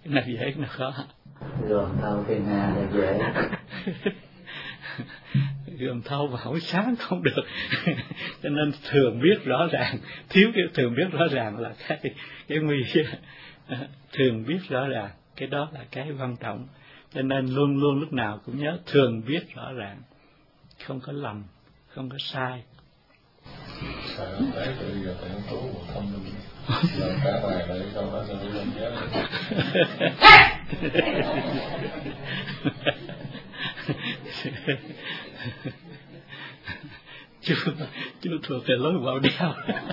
Cái nào dễ, cái nào khó. Gồm thâu phiền hà là dễ. Gồm thâu mà không sáng không được. Cho nên thường biết rõ ràng, thiếu cái thường biết rõ ràng là cái nguy hiểm. Thường biết rõ ràng, cái đó là cái quan trọng. Cho nên luôn luôn lúc nào cũng nhớ thường biết rõ ràng, không có lầm, không có sai. Đấy tự giờ tự tú một thông minh là cả bài lại đâu đó là lên giá. Chú thuộc về lối vào đeo.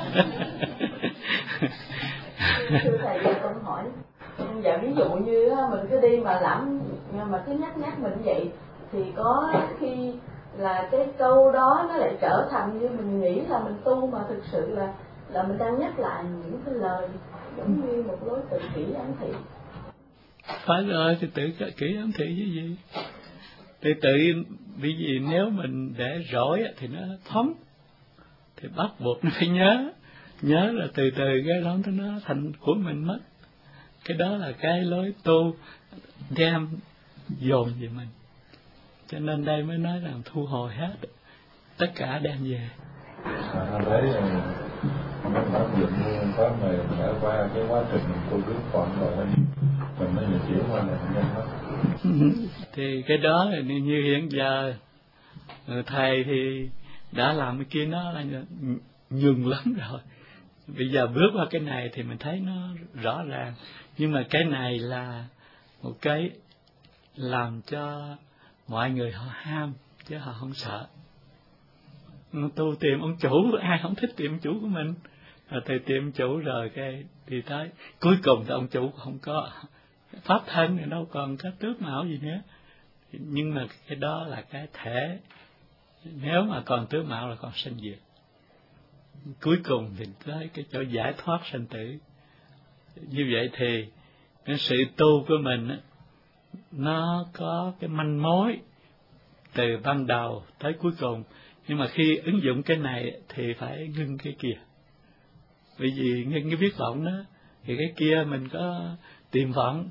Thưa thầy, con hỏi, dạ ví dụ như mình cứ đi mà làm, mà cứ nhắc mình vậy, thì có khi là cái câu đó nó lại trở thành như mình nghĩ là mình tu, mà thực sự là mình đang nhắc lại những cái lời giống như một lối tự kỷ ám thị. Phải rồi, thì tự kỷ ám thị cái gì? Thì tự, bởi vì nếu mình để rối thì nó thống, thì bắt buộc nó phải nhớ là từ cái đó nó thành của mình mất. Cái đó là cái lối tu đem dồn về mình. Cho nên đây mới nói rằng thu hồi hết, tất cả đem về. Đấy, nó áp dụng pháp này đã qua cái quá trình mình tu biết còn rồi mình mới chuyển qua là nhân hết. Thì cái đó là như hiện giờ thầy thì đã làm cái kia nó là nhường lắm rồi. Bây giờ bước qua cái này thì mình thấy nó rõ ràng. Nhưng mà cái này là một cái làm cho mọi người họ ham, chứ họ không sợ. Tu tìm ông chủ, ai không thích tìm ông chủ của mình. Thầy tìm chủ rồi cái thì tới cuối cùng thì ông chủ không có pháp thân thì đâu còn có tước mạo gì nữa. Nhưng mà cái đó là cái thể, nếu mà còn tước mạo là còn sanh diệt. Cuối cùng thì tới cái chỗ giải thoát sanh tử. Như vậy thì cái sự tu của mình nó có cái manh mối từ ban đầu tới cuối cùng. Nhưng mà khi ứng dụng cái này thì phải ngưng cái kia. Bởi vì ngưng cái biết vọng đó, thì cái kia mình có tìm vọng,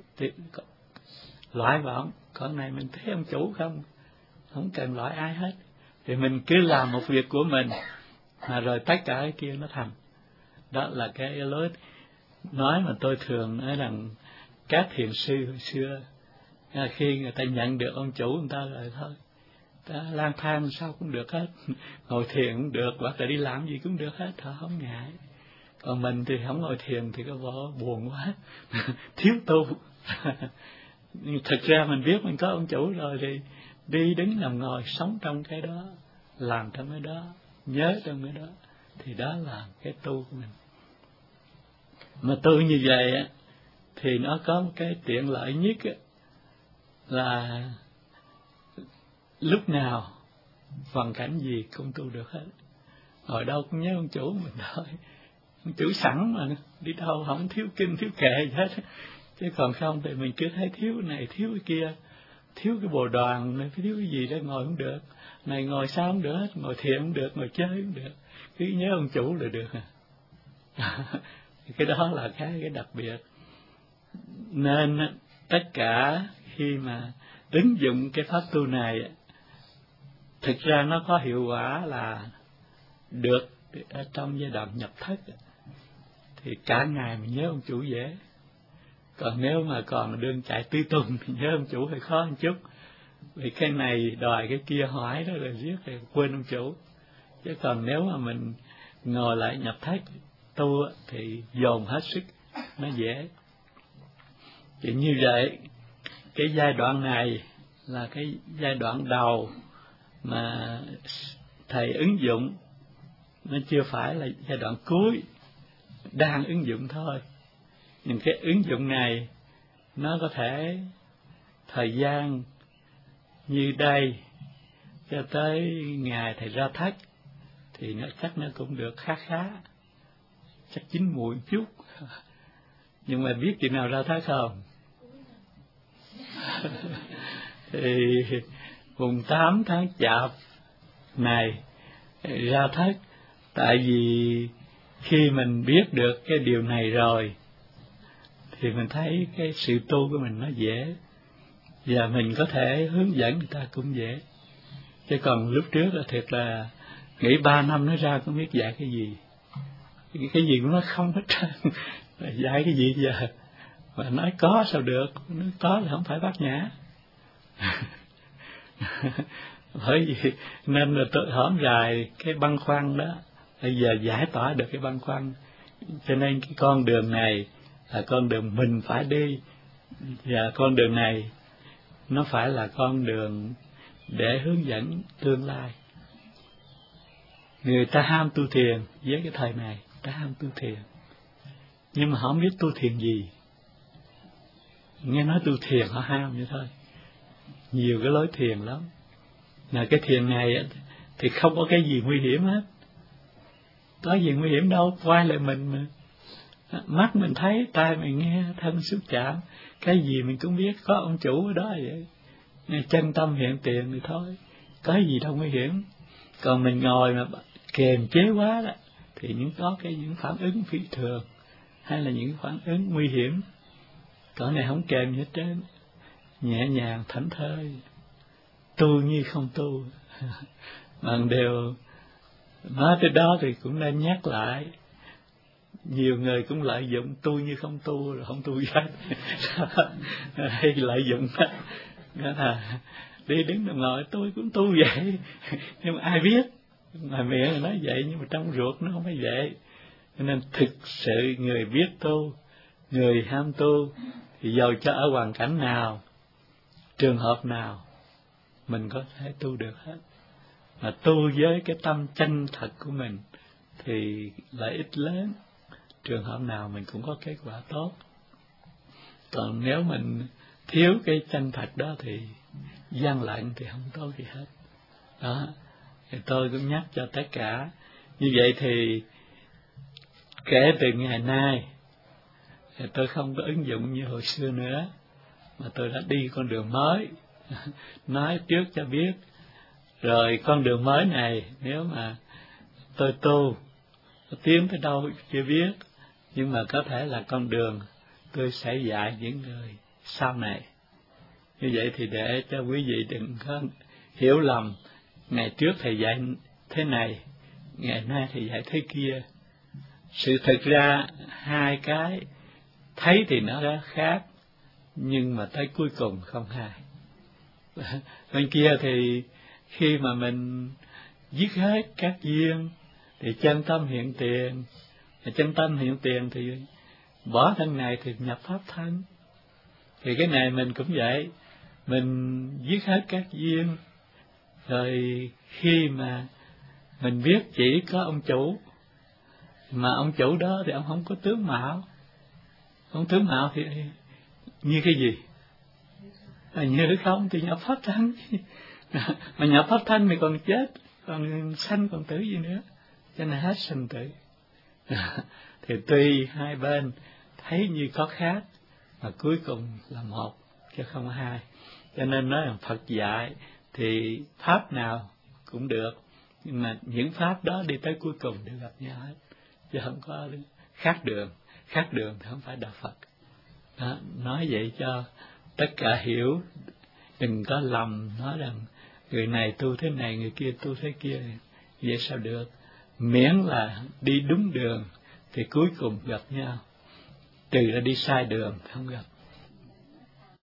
loại vọng. Còn này mình thấy ông chủ không cần loại ai hết. Thì mình cứ làm một việc của mình, mà rồi tất cả cái kia nó thành. Đó là cái lối nói mà tôi thường nói rằng các thiền sư hồi xưa, khi người ta nhận được ông chủ người ta rồi thôi, ta lang thang sao cũng được hết, ngồi thiền cũng được, hoặc là đi làm gì cũng được hết, họ không ngại. Còn mình thì không ngồi thiền thì có bộ buồn quá, thiếu tu. Nhưng thực ra mình biết mình có ông chủ rồi thì đi đứng nằm ngồi sống trong cái đó, làm trong cái đó, nhớ trong cái đó, thì đó là cái tu của mình. Mà tu như vậy thì nó có một cái tiện lợi nhất là lúc nào hoàn cảnh gì cũng tu được hết. Ngồi đâu cũng nhớ ông chủ mình thôi. Ông chủ sẵn mà, đi đâu không thiếu kinh thiếu kệ gì hết. Chứ còn không thì mình cứ thấy thiếu này thiếu cái kia, thiếu cái bồ đoàn này, thiếu cái gì đó ngồi không được. Này ngồi sao không được hết, ngồi thiền không được, ngồi chơi không được. Cứ nhớ ông chủ là được. Cái đó là cái đặc biệt. Nên tất cả khi mà ứng dụng cái pháp tu này, thực ra nó có hiệu quả là được ở trong giai đoạn nhập thất. Thì cả ngày mình nhớ ông chủ dễ. Còn nếu mà còn đương chạy tứ tung thì nhớ ông chủ hơi khó một chút. Vì cái này đòi cái kia hỏi đó là riết thì quên ông chủ. Chứ còn nếu mà mình ngồi lại nhập thất tu thì dồn hết sức, nó dễ. Thì như vậy, cái giai đoạn này là cái giai đoạn đầu mà thầy ứng dụng, nó chưa phải là giai đoạn cuối, đang ứng dụng thôi. Nhưng cái ứng dụng này nó có thể thời gian như đây cho tới ngày thầy ra thất thì nó chắc nó cũng được khá, chắc chín mùi một chút. Nhưng mà biết chừng nào ra thất không? Thì mùng 8 tháng Chạp này ra thất. Tại vì khi mình biết được cái điều này rồi thì mình thấy cái sự tu của mình nó dễ, và mình có thể hướng dẫn người ta cũng dễ. Chứ còn lúc trước là thiệt là nghĩ 3 năm nó ra không biết dạy cái gì, cái gì cũng nó không hết trơn. Dạy cái gì giờ mà nói có sao được, nói có là không phải bát nhã. Bởi vì nên là tôi hổm rài cái băn khoăn đó, bây giờ giải tỏa được cái băn khoăn. Cho nên cái con đường này là con đường mình phải đi, và con đường này nó phải là con đường để hướng dẫn tương lai. Người ta ham tu thiền, với cái thời này ta ham tu thiền, nhưng mà họ không biết tu thiền gì. Nghe nói tu thiền họ ham vậy thôi. Nhiều cái lối thiền lắm, mà cái thiền này thì không có cái gì nguy hiểm hết. Có gì nguy hiểm đâu, quay lại mình mà. Mắt mình thấy, tai mình nghe, thân xúc chạm, cái gì mình cũng biết, có ông chủ ở đó vậy. Chân tâm hiện tiền thì thôi, có gì đâu nguy hiểm. Còn mình ngồi mà kềm chế quá đó, thì có những phản ứng phi thường, hay là những phản ứng nguy hiểm. Còn này không kèm gì hết trơn, nhẹ nhàng thảnh thơi, tu như không tu. Bằng đều nói tới đó thì cũng nên nhắc lại. Nhiều người cũng lợi dụng tu như không tu, rồi không tu hết. Hay lợi dụng đó là đi đứng đồng ngồi tôi cũng tu vậy. Nhưng mà ai biết, mà miệng nói vậy nhưng mà trong ruột nó không phải vậy. Cho nên thực sự người biết tu, người ham tu, thì dầu cho ở hoàn cảnh nào, trường hợp nào, mình có thể tu được hết. Mà tu với cái tâm chân thật của mình thì lợi ích lớn, trường hợp nào mình cũng có kết quả tốt. Còn nếu mình thiếu cái chân thật đó thì gian lận thì không tốt gì hết. Đó, thì tôi cũng nhắc cho tất cả. Như vậy thì kể từ ngày nay thì tôi không có ứng dụng như hồi xưa nữa, mà tôi đã đi con đường mới. Nói trước cho biết, rồi con đường mới này nếu mà tôi tu tiến tới đâu chưa biết, nhưng mà có thể là con đường tôi sẽ dạy những người sau này. Như vậy thì để cho quý vị đừng có hiểu lầm, ngày trước thầy dạy thế này, ngày nay thầy dạy thế kia. Sự thực ra hai cái thấy thì nó đã khác, nhưng mà tới cuối cùng không hai. Bên kia thì khi mà mình dứt hết các duyên thì chân tâm hiện tiền, chân tâm hiện tiền thì bỏ thân này thì nhập pháp thân. Thì cái này mình cũng vậy, mình dứt hết các duyên, rồi khi mà mình biết chỉ có ông chủ, mà ông chủ đó thì ông không có tướng mạo. Ông tướng mạo thì như cái gì? Như không thì nhập pháp thân. Mà nhập pháp thân thì còn chết, còn sanh còn tử gì nữa, cho nên hết sanh tử. Thì tuy hai bên thấy như có khác, mà cuối cùng là một chứ không có hai. Cho nên nói rằng Phật dạy thì pháp nào cũng được, nhưng mà những pháp đó đi tới cuối cùng đều gặp nhau hết, chứ không có khác đường. Khác đường thì không phải đạo Phật. Đó, nói vậy cho tất cả hiểu, đừng có lầm nói rằng người này tu thế này, người kia tu thế kia, vậy sao được. Miễn là đi đúng đường thì cuối cùng gặp nhau, trừ ra đi sai đường không gặp.